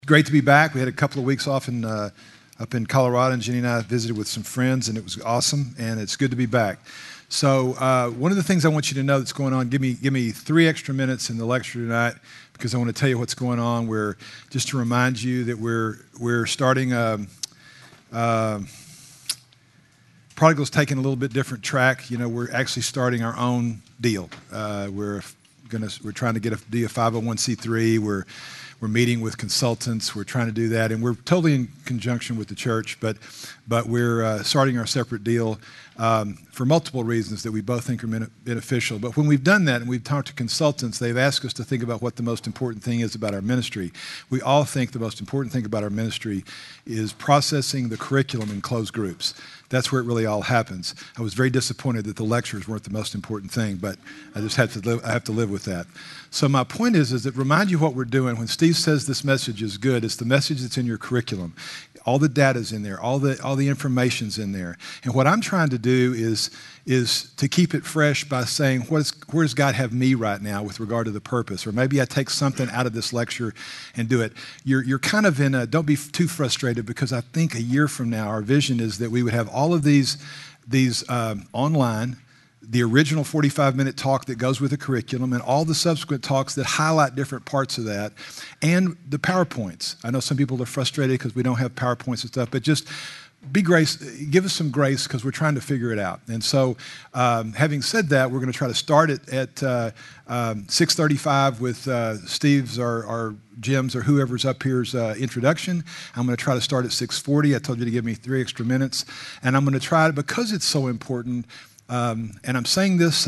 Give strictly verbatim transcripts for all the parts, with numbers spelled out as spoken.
Great to be back. We had a couple of weeks off in uh, up in Colorado, and Jenny and I visited with some friends, and it was awesome, and it's good to be back. So uh, one of the things I want you to know that's going on, give me give me three extra minutes in the lecture tonight, because I want to tell you what's going on. We're just to remind you that we're we're starting. Um, uh, Prodigal's taking a little bit different track. You know, we're actually starting our own deal. Uh, we're gonna we're trying to get a, be a five oh one c three. We're We're meeting with consultants. We're trying to do that, and we're totally in conjunction with the church, but but we're uh, starting our separate deal um, for multiple reasons that we both think are beneficial. But when we've done that and we've talked to consultants, they've asked us to think about what the most important thing is about our ministry. We all think the most important thing about our ministry is processing the curriculum in closed groups. That's where it really all happens. I was very disappointed that the lectures weren't the most important thing, but I just have to live, I have to live with that. So my point is, is that remind you what we're doing. When Steve says this message is good, it's the message that's in your curriculum. All the data's in there, all the all the information's in there. And what I'm trying to do is is to keep it fresh by saying, what is, where does God have me right now with regard to the purpose? Or maybe I take something out of this lecture and do it. You're you're kind of in a, don't be too frustrated, because I think a year from now, our vision is that we would have all of these, these um, online, the original forty-five minute talk that goes with the curriculum, and all the subsequent talks that highlight different parts of that, and the PowerPoints. I know some people are frustrated because we don't have PowerPoints and stuff, but just be grace, give us some grace, because we're trying to figure it out. And so um, having said that, we're going to try to start it at uh, um, six thirty-five with uh, Steve's or, or Jim's or whoever's up here's uh, introduction. I'm going to try to start at six forty. I told you to give me three extra minutes. And I'm going to try to, because it's so important, Um, and I'm saying this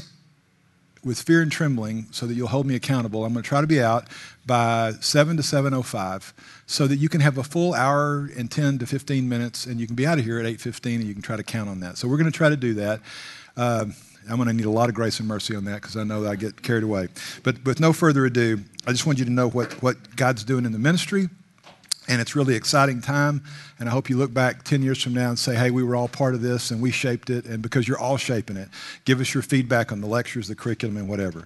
with fear and trembling so that you'll hold me accountable. I'm going to try to be out by seven to seven oh five so that you can have a full hour and ten to fifteen minutes, and you can be out of here at eight fifteen, and you can try to count on that. So we're going to try to do that. Um, I'm going to need a lot of grace and mercy on that, because I know that I get carried away. But with no further ado, I just want you to know what, what God's doing in the ministry. And it's really exciting time, and I hope you look back ten years from now and say, hey, we were all part of this, and we shaped it, and because you're all shaping it, give us your feedback on the lectures, the curriculum, and whatever.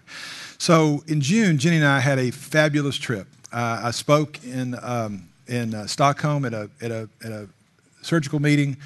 So in June, Jenny and I had a fabulous trip. Uh, I spoke in um, in uh, Stockholm at a, at, a, at a surgical meeting,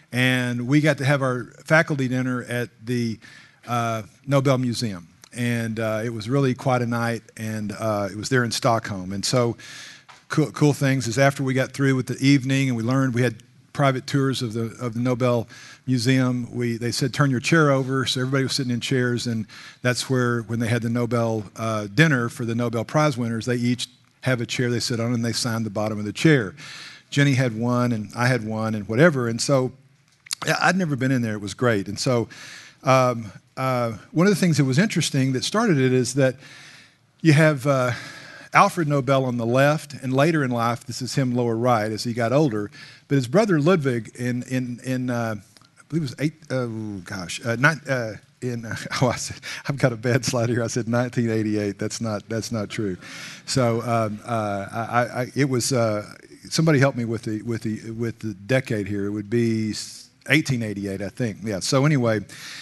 and we got to have our faculty dinner at the uh, Nobel Museum. And uh, it was really quite a night, and uh, it was there in Stockholm. And so Cool, cool things is after we got through with the evening and we learned, we had private tours of the of the Nobel Museum. We they said, turn your chair over, so everybody was sitting in chairs, and that's where, when they had the Nobel uh, dinner for the Nobel Prize winners, they each have a chair they sit on, and they signed the bottom of the chair. Jenny had one, and I had one, and whatever. And so yeah, I'd never been in there. It was great. And so um, uh, one of the things that was interesting that started it is that you have Uh, Alfred Nobel on the left, and later in life, this is him lower right as he got older, but his brother Ludwig in, in, in uh, I believe it was eight, oh gosh, uh, not, uh, in, uh, oh, I said, I've got a bad slide here. I said nineteen eighty-eight. That's not, that's not true. So um, uh, I, I, it was, uh, somebody help me with the, with the, with the decade here. It would be eighteen eighty-eight, I think. Yeah, so anyway,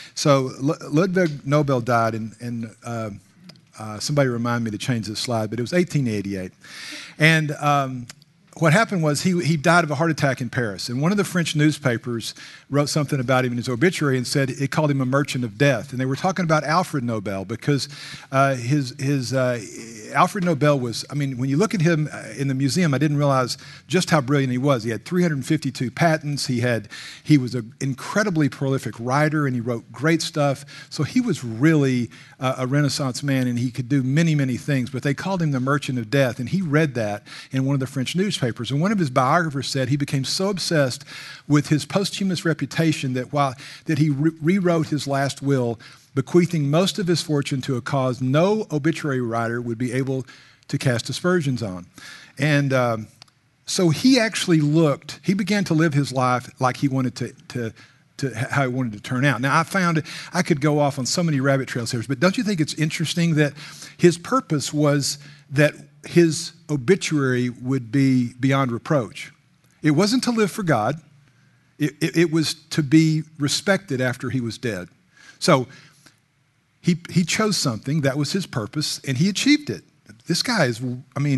so Ludwig Nobel died in, in uh, Uh, somebody remind me to change this slide, but it was eighteen eighty-eight. And um, what happened was he, he died of a heart attack in Paris. And one of the French newspapers wrote something about him in his obituary and said it called him a merchant of death. And they were talking about Alfred Nobel, because uh, his, his uh, Alfred Nobel was, I mean, when you look at him in the museum, I didn't realize just how brilliant he was. He had three hundred fifty-two patents. He had, he was an incredibly prolific writer, and he wrote great stuff. So he was really uh, a Renaissance man, and he could do many, many things. But they called him the merchant of death, and he read that in one of the French newspapers. And one of his biographers said he became so obsessed with his posthumous reputation that while that he re- rewrote his last will, bequeathing most of his fortune to a cause no obituary writer would be able to cast aspersions on. And um, so he actually looked, he began to live his life like he wanted to, to, to, how he wanted to turn out. Now, I found I could go off on so many rabbit trails here, but don't you think it's interesting that his purpose was that his obituary would be beyond reproach? It wasn't to live for God. It, it, it was to be respected after he was dead. So he, he chose something, that was his purpose, and he achieved it. This guy is, I mean,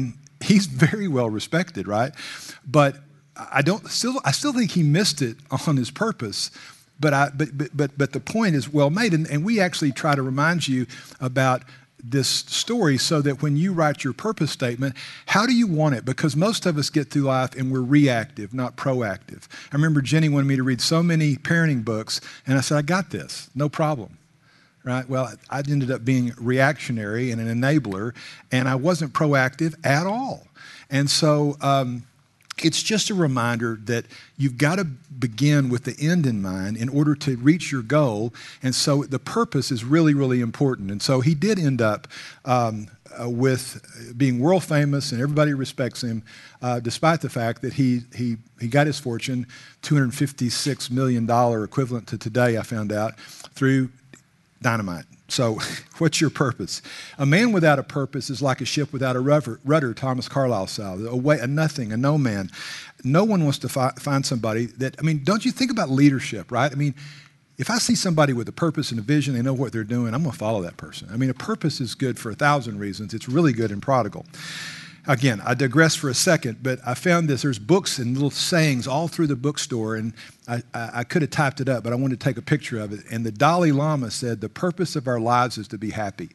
he's very well respected, right? But I don't still I still think he missed it on his purpose. But I but but but, but the point is well made, and, and we actually try to remind you about this story so that when you write your purpose statement, how do you want it? Because most of us get through life and we're reactive, not proactive. I remember Jenny wanted me to read so many parenting books, and I said, I got this, no problem. Right? Well, I ended up being reactionary and an enabler, and I wasn't proactive at all. And so um, it's just a reminder that you've got to begin with the end in mind in order to reach your goal. And so the purpose is really, really important. And so he did end up um, uh, with being world famous, and everybody respects him, uh, despite the fact that he he he got his fortune, two hundred fifty-six million dollars equivalent to today, I found out, through dynamite. So what's your purpose? A man without a purpose is like a ship without a rudder, rudder Thomas Carlyle style, a, way, a nothing, a no man. No one wants to fi- find somebody that, I mean, don't you think about leadership, right? I mean, if I see somebody with a purpose and a vision, they know what they're doing, I'm going to follow that person. I mean, a purpose is good for a thousand reasons. It's really good in Prodigal. Again, I digress for a second, but I found this. There's books and little sayings all through the bookstore, and I, I, I could have typed it up, but I wanted to take a picture of it. And the Dalai Lama said, the purpose of our lives is to be happy.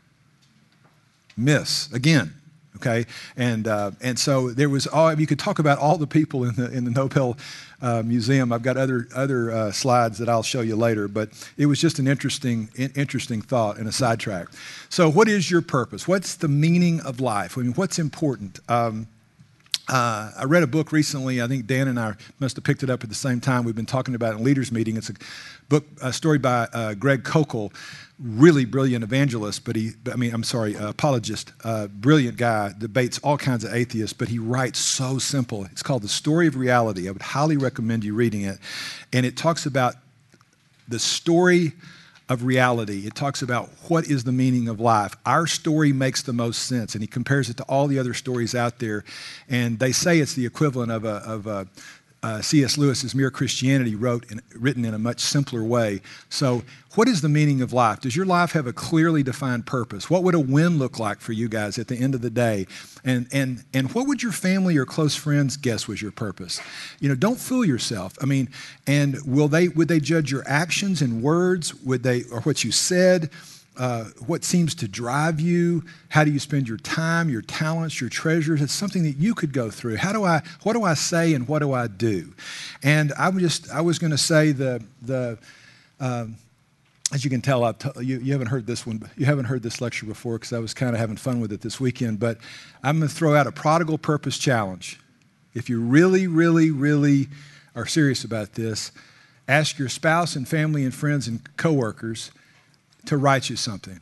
Miss, again, okay? And uh, and so there was, all, you could talk about all the people in the in the Nobel uh, Museum. I've got other other uh, slides that I'll show you later, but it was just an interesting interesting thought and a sidetrack. So what is your purpose? What's the meaning of life? I mean, what's important? Um, Uh, I read a book recently. I think Dan and I must have picked it up at the same time. We've been talking about it in leaders meeting. It's a book, a story by uh, Greg Koukl, really brilliant evangelist, but he, I mean, I'm sorry, uh, apologist, uh, brilliant guy, debates all kinds of atheists, but he writes so simple. It's called The Story of Reality. I would highly recommend you reading it. And it talks about the story of reality. It talks about what is the meaning of life. Our story makes the most sense, and he compares it to all the other stories out there. And they say it's the equivalent of a, of a uh, C S Lewis's Mere Christianity, wrote in, written in a much simpler way. So what is the meaning of life? Does your life have a clearly defined purpose? What would a win look like for you guys at the end of the day? And and and what would your family or close friends guess was your purpose? You know, don't fool yourself. I mean, and will they would they judge your actions and words? Would they, or what you said? Uh, what seems to drive you? How do you spend your time, your talents, your treasures? It's something that you could go through. How do I? What do I say and what do I do? And I was just I was going to say the the. Um, As you can tell, I've t- you, you haven't heard this one. You haven't heard this lecture before because I was kind of having fun with it this weekend. But I'm going to throw out a prodigal purpose challenge. If you really, really, really are serious about this, ask your spouse and family and friends and coworkers to write you something.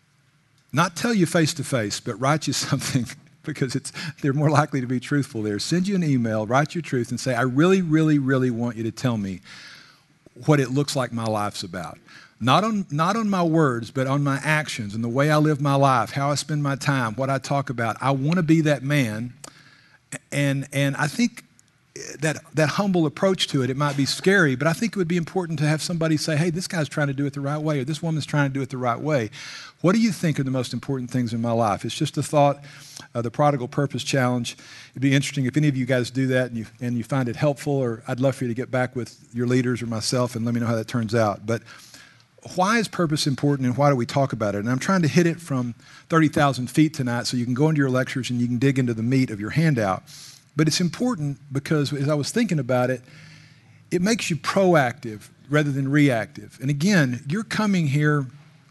Not tell you face to face, but write you something because it's they're more likely to be truthful there. Send you an email, write your truth, and say, I really, really, really want you to tell me what it looks like my life's about. Not on, not on my words, but on my actions and the way I live my life, how I spend my time, what I talk about. I want to be that man. And, and I think that, that humble approach to it, it might be scary, but I think it would be important to have somebody say, hey, this guy's trying to do it the right way, or this woman's trying to do it the right way. What do you think are the most important things in my life? It's just a thought. Uh, the Prodigal Purpose Challenge. It'd be interesting if any of you guys do that and you, and you find it helpful, or I'd love for you to get back with your leaders or myself and let me know how that turns out. But why is purpose important, and why do we talk about it? And I'm trying to hit it from thirty thousand feet tonight so you can go into your lectures and you can dig into the meat of your handout. But it's important because as I was thinking about it, it makes you proactive rather than reactive. And again, you're coming here,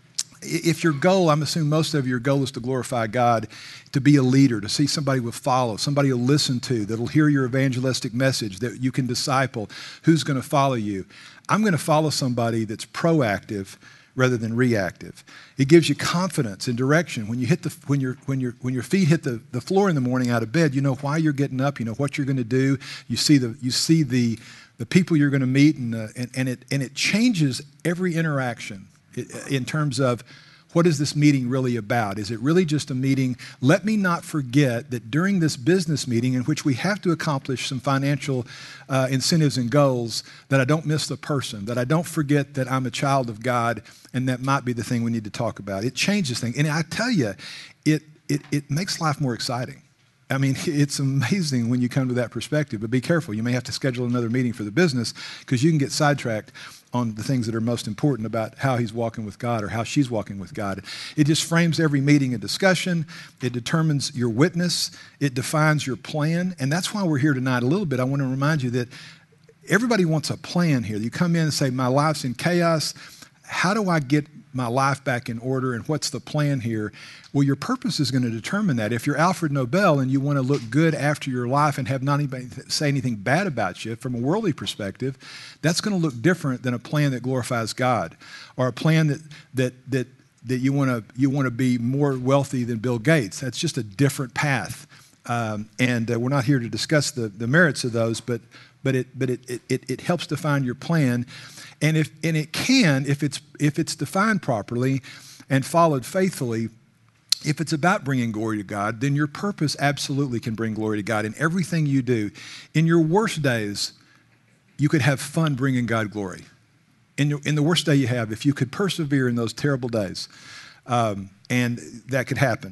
if your goal, I'm assuming most of your goal is to glorify God, to be a leader, to see somebody will follow, somebody you'll listen to, that'll hear your evangelistic message, that you can disciple, who's going to follow you. I'm going to follow somebody that's proactive rather than reactive. It gives you confidence and direction. When you hit the when your when your when your feet hit the, the floor in the morning out of bed, you know why you're getting up, you know what you're going to do. You see the you see the the people you're going to meet, and uh, and, and it and it changes every interaction in terms of what is this meeting really about? Is it really just a meeting? Let me not forget that during this business meeting, in which we have to accomplish some financial uh, incentives and goals, that I don't miss the person, that I don't forget that I'm a child of God, and that might be the thing we need to talk about. It changes things. And I tell you, it, it, it makes life more exciting. I mean, it's amazing when you come to that perspective, but be careful. You may have to schedule another meeting for the business because you can get sidetracked on the things that are most important about how he's walking with God or how she's walking with God. It just frames every meeting a discussion. It determines your witness. It defines your plan. And that's why we're here tonight a little bit. I want to remind you that everybody wants a plan here. You come in and say, my life's in chaos. How do I get my life back in order, and what's the plan here? Well, your purpose is going to determine that. If you're Alfred Nobel and you want to look good after your life and have not anybody say anything bad about you from a worldly perspective, that's going to look different than a plan that glorifies God, or a plan that that that that you want to you want to be more wealthy than Bill Gates. That's just a different path, um, and uh, we're not here to discuss the the merits of those, but but it but it it it helps define your plan. And if and it can, if it's if it's defined properly and followed faithfully, if it's about bringing glory to God, then your purpose absolutely can bring glory to God in everything you do. In your worst days, you could have fun bringing God glory. In, your, in the worst day you have, if you could persevere in those terrible days, um, and that could happen.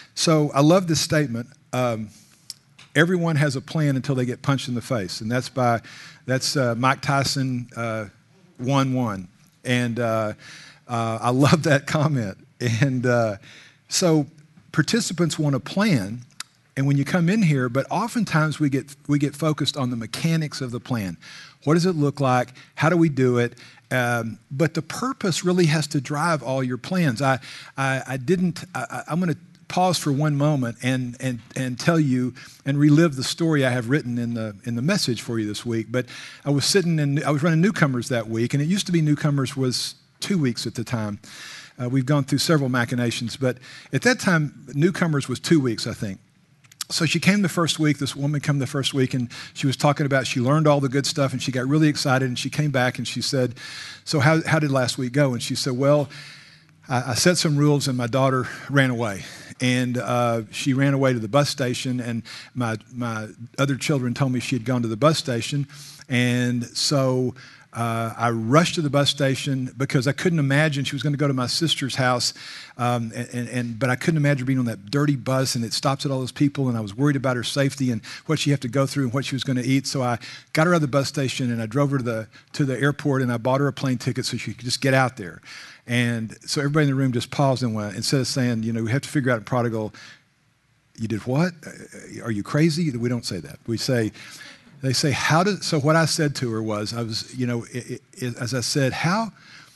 So I love this statement. Um, everyone has a plan until they get punched in the face, and that's by that's uh, Mike Tyson. Uh, one one. And uh, uh, I love that comment. And uh, so participants want a plan, and when you come in here, but oftentimes we get we get focused on the mechanics of the plan. What does it look like? How do we do it? Um, but the purpose really has to drive all your plans. I I, I didn't, I, I'm going to pause for one moment and and and tell you and relive the story I have written in the in the message for you this week. But I was sitting in, I was running Newcomers that week, and it used to be Newcomers was two weeks at the time. Uh, we've gone through several machinations, but at that time, Newcomers was two weeks, I think. So she came the first week, this woman came the first week, and she was talking about, she learned all the good stuff, and she got really excited, and she came back, and she said, so how, how did last week go? And she said, well, I, I set some rules, and my daughter ran away. And uh, she ran away to the bus station, and my my other children told me she had gone to the bus station. And so uh, I rushed to the bus station because I couldn't imagine she was going to go to my sister's house, um, and, and, and but I couldn't imagine being on that dirty bus, and it stops at all those people, and I was worried about her safety and what she had to go through and what she was going to eat. So I got her out of the bus station, and I drove her to the to the airport, and I bought her a plane ticket so she could just get out there. And so everybody in the room just paused and went, instead of saying, you know, we have to figure out in Prodigal, you did what? Are you crazy? We don't say that. We say, they say, how does, so what I said to her was, I was, you know, it, it, as I said, how,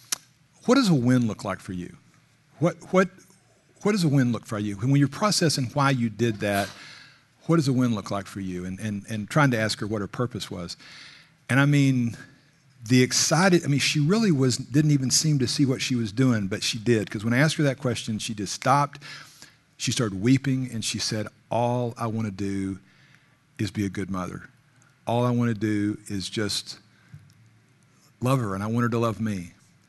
what does a win look like for you? What, what, what does a win look for you? When you're processing why you did that, what does a win look like for you? And, and, and trying to ask her what her purpose was. And I mean, the excited, I mean, she really was, didn't even seem to see what she was doing, but she did. Because when I asked her that question, she just stopped. She started weeping, and she said, all I want to do is be a good mother. All I want to do is just love her, and I want her to love me.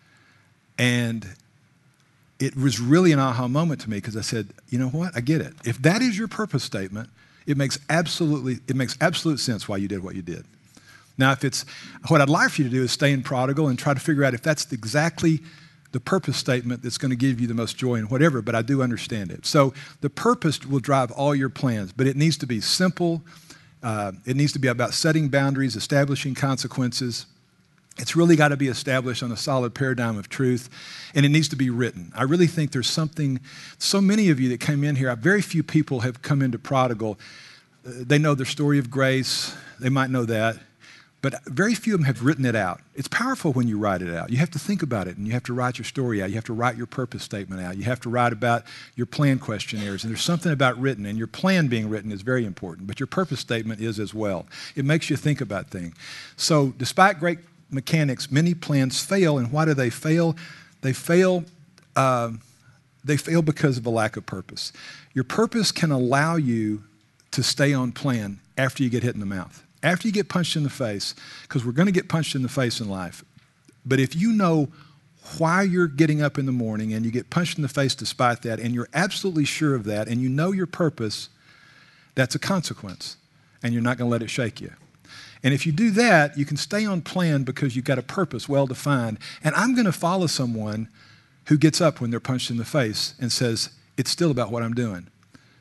And it was really an aha moment to me, because I said, you know what? I get it. If that is your purpose statement, it makes absolutely, it makes absolute sense why you did what you did. Now, if it's, what I'd like for you to do is stay in Prodigal and try to figure out if that's exactly the purpose statement that's going to give you the most joy and whatever, but I do understand it. So the purpose will drive all your plans, but it needs to be simple. Uh, it needs to be about setting boundaries, establishing consequences. It's really got to be established on a solid paradigm of truth, and it needs to be written. I really think there's something, so many of you that came in here, very few people have come into Prodigal. Uh, they know their story of grace. They might know that. But very few of them have written it out. It's powerful when you write it out. You have to think about it, and you have to write your story out. You have to write your purpose statement out. You have to write about your plan questionnaires. And there's something about written, and your plan being written is very important, but your purpose statement is as well. It makes you think about things. So despite great mechanics, many plans fail, and why do they fail? They fail, uh, they fail because of a lack of purpose. Your purpose can allow you to stay on plan after you get hit in the mouth. After you get punched in the face, because we're going to get punched in the face in life. But if you know why you're getting up in the morning and you get punched in the face despite that, and you're absolutely sure of that, and you know your purpose, that's a consequence, and you're not going to let it shake you. And if you do that, you can stay on plan because you've got a purpose well defined. And I'm going to follow someone who gets up when they're punched in the face and says, it's still about what I'm doing.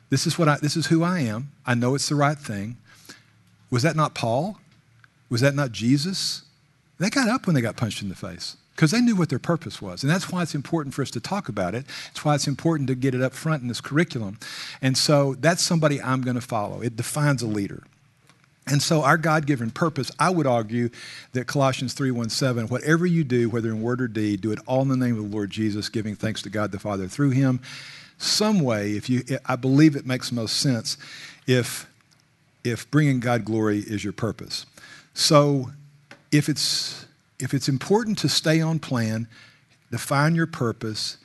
This is what I, this is who I am. I know it's the right thing. Was that not Paul? Was that not Jesus? They got up when they got punched in the face because they knew what their purpose was. And that's why it's important for us to talk about it. It's why it's important to get it up front in this curriculum. And so that's somebody I'm going to follow. It defines a leader. And so our God-given purpose, I would argue that Colossians three one seven, whatever you do, whether in word or deed, do it all in the name of the Lord Jesus, giving thanks to God the Father through him. Some way, if you, I believe it makes most sense if, if bringing God glory is your purpose. So if it's, if it's important to stay on plan, define your purpose,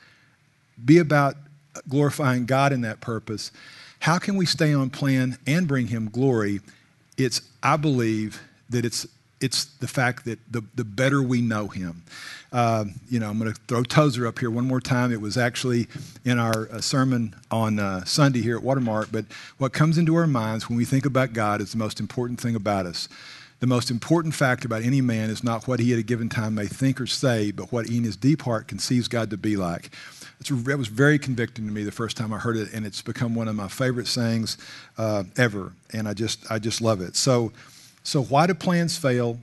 be about glorifying God in that purpose, how can we stay on plan and bring him glory? It's, I believe that it's it's the fact that the, the better we know him. Uh, you know, I'm going to throw Tozer up here one more time. It was actually in our uh, sermon on uh, Sunday here at Watermark, but what comes into our minds when we think about God is the most important thing about us. The most important fact about any man is not what he at a given time may think or say, but what he in his deep heart conceives God to be like. That was very convicting to me the first time I heard it, and it's become one of my favorite sayings uh, ever, and I just I just love it. So, so why do plans fail?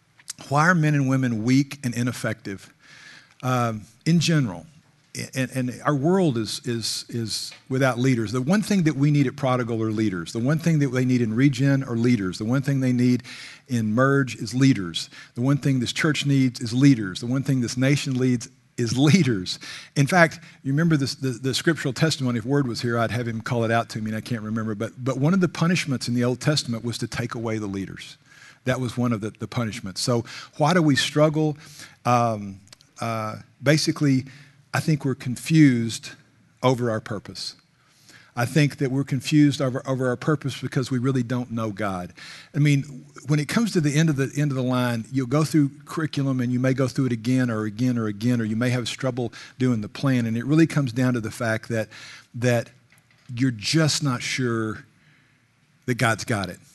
Why are men and women weak and ineffective? Um, in general, and, and our world is is is without leaders. The one thing that we need at Prodigal are leaders. The one thing that they need in Regen are leaders. The one thing they need in Merge is leaders. The one thing this church needs is leaders. The one thing this nation needs is leaders. In fact, you remember this, the, the scriptural testimony. If Word was here, I'd have him call it out to me, and I can't remember. But, but one of the punishments in the Old Testament was to take away the leaders. That was one of the, the punishments. So why do we struggle? Um, uh, basically, I think we're confused over our purpose. I think that we're confused over, over our purpose because we really don't know God. I mean, when it comes to the end of the end of the line, you'll go through curriculum and you may go through it again or again or again, or you may have trouble doing the plan. And it really comes down to the fact that that you're just not sure that God's got it.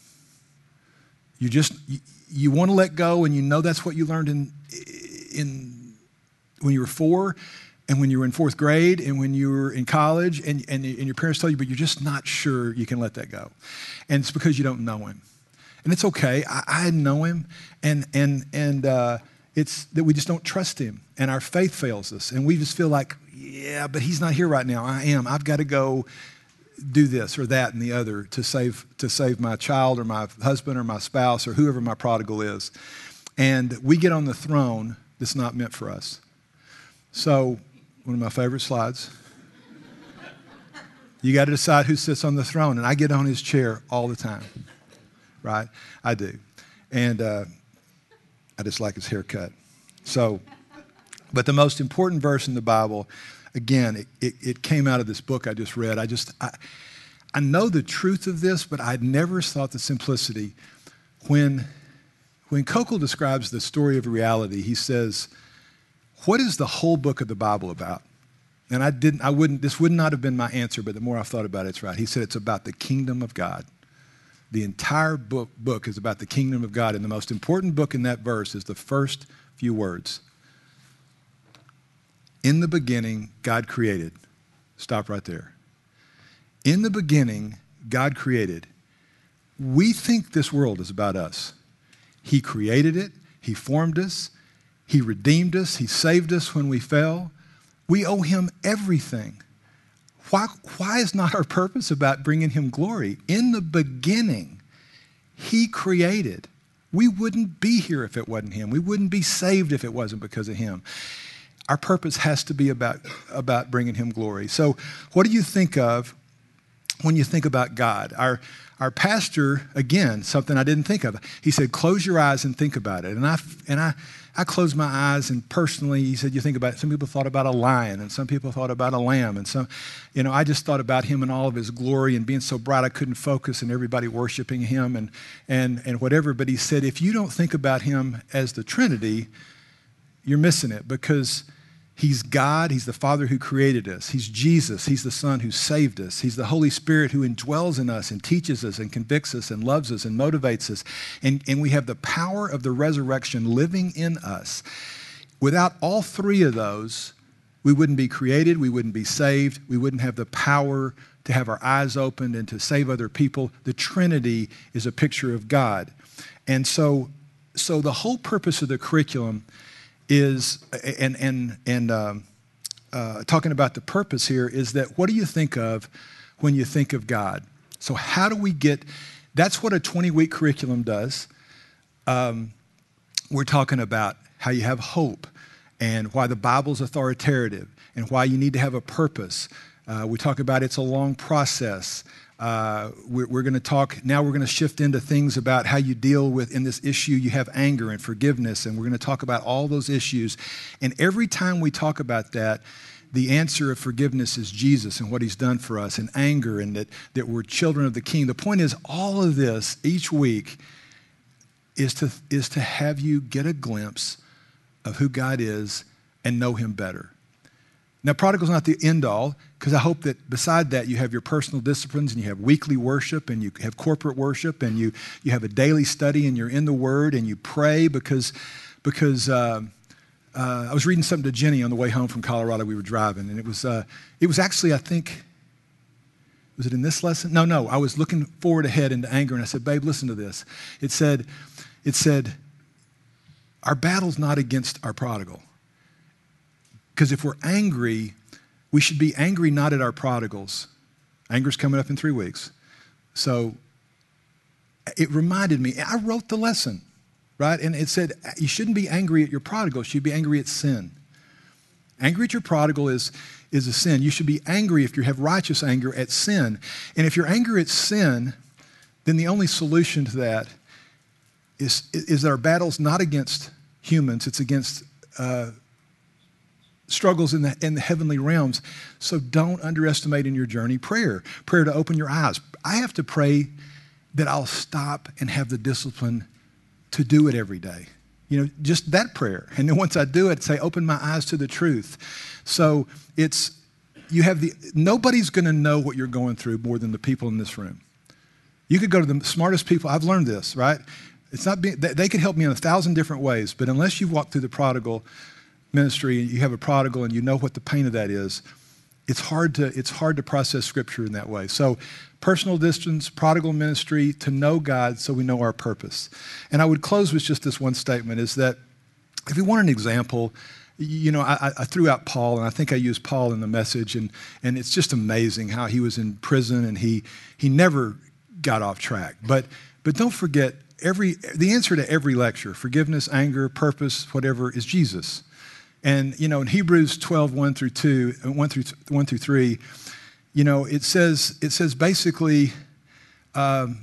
You just you, you want to let go, and you know that's what you learned in in when you were four. And when you were in fourth grade and when you were in college and, and, and your parents told you, but you're just not sure you can let that go. And it's because you don't know him. And it's okay. I, I know him. And, and, and uh, it's that we just don't trust him. And our faith fails us. And we just feel like, yeah, but he's not here right now. I am. I've got to go do this or that and the other to save, to save my child or my husband or my spouse or whoever my prodigal is. And we get on the throne that's not meant for us. So, one of my favorite slides. You got to decide who sits on the throne, and I get on his chair all the time, right? I do, and uh, I just like his haircut. So, but the most important verse in the Bible, again, it, it, it came out of this book I just read. I just, I, I know the truth of this, but I'd never thought the simplicity. When, when Kokel describes the story of reality, he says, what is the whole book of the Bible about? And I didn't, I wouldn't, this would not have been my answer, but the more I've thought about it, it's right. He said it's about the kingdom of God. The entire book, book is about the kingdom of God. And the most important book in that verse is the first few words. In the beginning, God created. Stop right there. In the beginning, God created. We think this world is about us. He created it. He formed us. He redeemed us. He saved us when we fell. We owe him everything. Why, why is not our purpose about bringing him glory? In the beginning, he created. We wouldn't be here if it wasn't him. We wouldn't be saved if it wasn't because of him. Our purpose has to be about, about bringing him glory. So what do you think of when you think about God? Our, our pastor, again, something I didn't think of. He said, close your eyes and think about it. And I, and I, I closed my eyes, and personally, he said, you think about it. Some people thought about a lion, and some people thought about a lamb. And some, you know, I just thought about him in all of his glory and being so bright I couldn't focus, and everybody worshiping him and, and, and whatever. But he said, if you don't think about him as the Trinity, you're missing it, because he's God. He's the Father who created us. He's Jesus. He's the Son who saved us. He's the Holy Spirit who indwells in us and teaches us and convicts us and loves us and motivates us. And, and we have the power of the resurrection living in us. Without all three of those, we wouldn't be created. We wouldn't be saved. We wouldn't have the power to have our eyes opened, and to save other people. The Trinity is a picture of God. And so, so the whole purpose of the curriculum is, and, and, and um, uh, talking about the purpose here, is that what do you think of when you think of God? So how do we get, that's what a twenty-week curriculum does. Um, we're talking about how you have hope, and why the Bible's authoritative, and why you need to have a purpose. Uh, we talk about it's a long process. Uh, we're we're going to talk, now we're going to shift into things about how you deal with, in this issue, you have anger and forgiveness, and we're going to talk about all those issues. And every time we talk about that, the answer of forgiveness is Jesus and what he's done for us, and anger, and that, that we're children of the King. The point is, all of this each week is to, is to have you get a glimpse of who God is and know him better. Now, prodigal's not the end all, because I hope that beside that you have your personal disciplines, and you have weekly worship, and you have corporate worship, and you you have a daily study, and you're in the Word, and you pray, because because uh, uh, I was reading something to Jenny on the way home from Colorado. We were driving, and it was uh, it was actually, I think, was it in this lesson? No, no. I was looking forward ahead into anger, and I said, babe, listen to this. It said, it said, our battle's not against our prodigal. Because if we're angry, we should be angry not at our prodigals. Anger's coming up in three weeks. So it reminded me, I wrote the lesson, right? And it said, you shouldn't be angry at your prodigal. You should be angry at sin. Angry at your prodigal is, is a sin. You should be angry, if you have righteous anger, at sin. And if you're angry at sin, then the only solution to that is, is that our battle's not against humans. It's against uh, struggles in the, in the heavenly realms. So don't underestimate in your journey prayer. Prayer to open your eyes. I have to pray that I'll stop and have the discipline to do it every day. You know, just that prayer. And then once I do it, say, open my eyes to the truth. So it's, you have the, nobody's going to know what you're going through more than the people in this room. You could go to the smartest people. I've learned this, right? It's not being, they could help me in a thousand different ways, but unless you've walked through the prodigal ministry, and you have a prodigal and you know what the pain of that is, it's hard to it's hard to process Scripture in that way. So personal distance, prodigal ministry, to know God so we know our purpose. And I would close with just this one statement, is that if we want an example, you know, I, I threw out Paul, and I think I used Paul in the message, and, and it's just amazing how he was in prison, and he he never got off track. But but don't forget, every the answer to every lecture, forgiveness, anger, purpose, whatever, is Jesus. And, you know, in Hebrews twelve, one through two, one through, one through three, you know, it says, it says basically, um,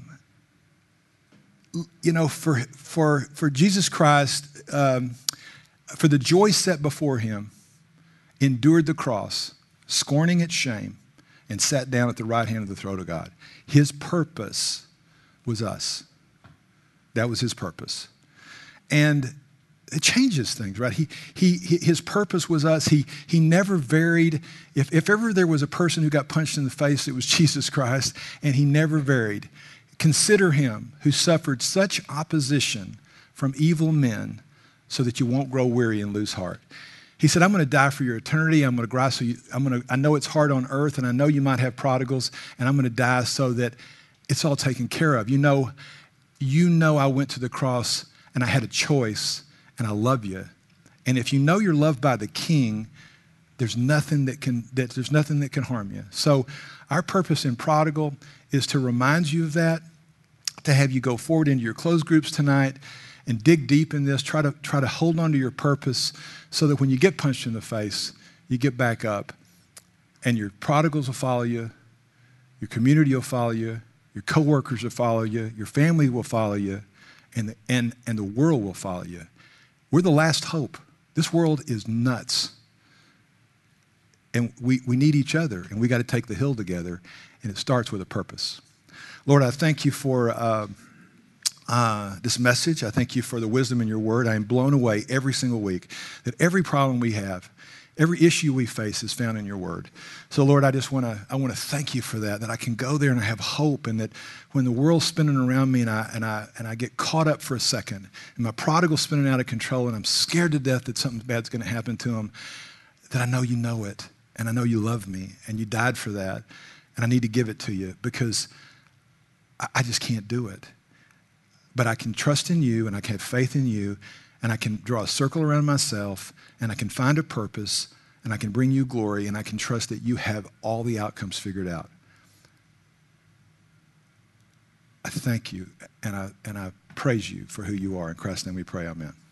you know, for, for, for Jesus Christ, um, for the joy set before him, endured the cross, scorning its shame, and sat down at the right hand of the throne of God. His purpose was us. That was his purpose. And it changes things, right? He, he, his purpose was us. He, he never varied. If, if ever there was a person who got punched in the face, it was Jesus Christ, and he never varied. Consider him who suffered such opposition from evil men so that you won't grow weary and lose heart. He said, I'm going to die for your eternity. I'm going to cry so you, I'm going to, I know it's hard on earth, and I know you might have prodigals, and I'm going to die so that it's all taken care of. You know, you know I went to the cross and I had a choice, and I love you. And if you know you're loved by the King, there's nothing that can that there's nothing that can harm you. So our purpose in Prodigal is to remind you of that, to have you go forward into your closed groups tonight and dig deep in this. Try to try to hold on to your purpose so that when you get punched in the face, you get back up, and your prodigals will follow you, your community will follow you, your coworkers will follow you, your family will follow you, and the, and and the world will follow you. We're the last hope. This world is nuts. And we, we need each other, and we got to take the hill together, and it starts with a purpose. Lord, I thank you for uh, uh, this message. I thank you for the wisdom in your word. I am blown away every single week that every problem we have, every issue we face is found in your word. So, Lord, I just want to I want to thank you for that, that I can go there and I have hope, and that when the world's spinning around me and I and I and I get caught up for a second, and my prodigal's spinning out of control, and I'm scared to death that something bad's going to happen to him, that I know you know it, and I know you love me, and you died for that. and I need to give it to you because I, I just can't do it. But I can trust in you, and I can have faith in you, and I can draw a circle around myself, and I can find a purpose, and I can bring you glory, and I can trust that you have all the outcomes figured out. I thank you, and I, and I praise you for who you are. In Christ's name we pray, amen.